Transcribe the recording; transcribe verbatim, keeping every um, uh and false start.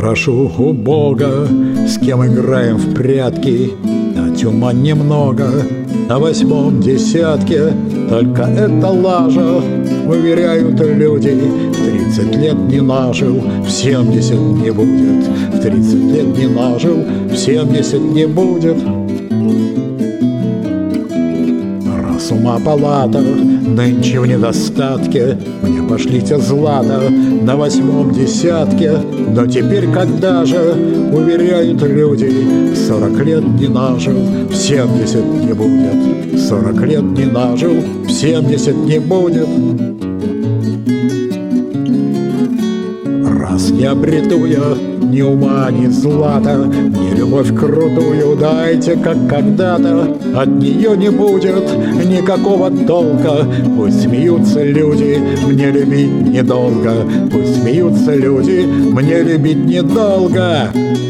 Прошу у Бога, с кем играем в прятки, дать ума немного, на восьмом десятке. Только это лажа, уверяют люди. В тридцать лет не нажил, в семьдесят не будет. В тридцать лет не нажил, в семьдесят не будет. Раз ума палата нынче в недостатке, мне пошлите злато на восьмом десятке. Но теперь когда же, уверяют люди, сорок лет не нажил, в семьдесят не будет. Сорок лет не нажил, в семьдесят не будет. Раз не обрету я ни ума, ни злата, ни любовь крутую дайте, как когда-то. От нее не будет никакого толка. Пусть смеются люди, мне любить недолго. Пусть смеются люди, мне любить недолго.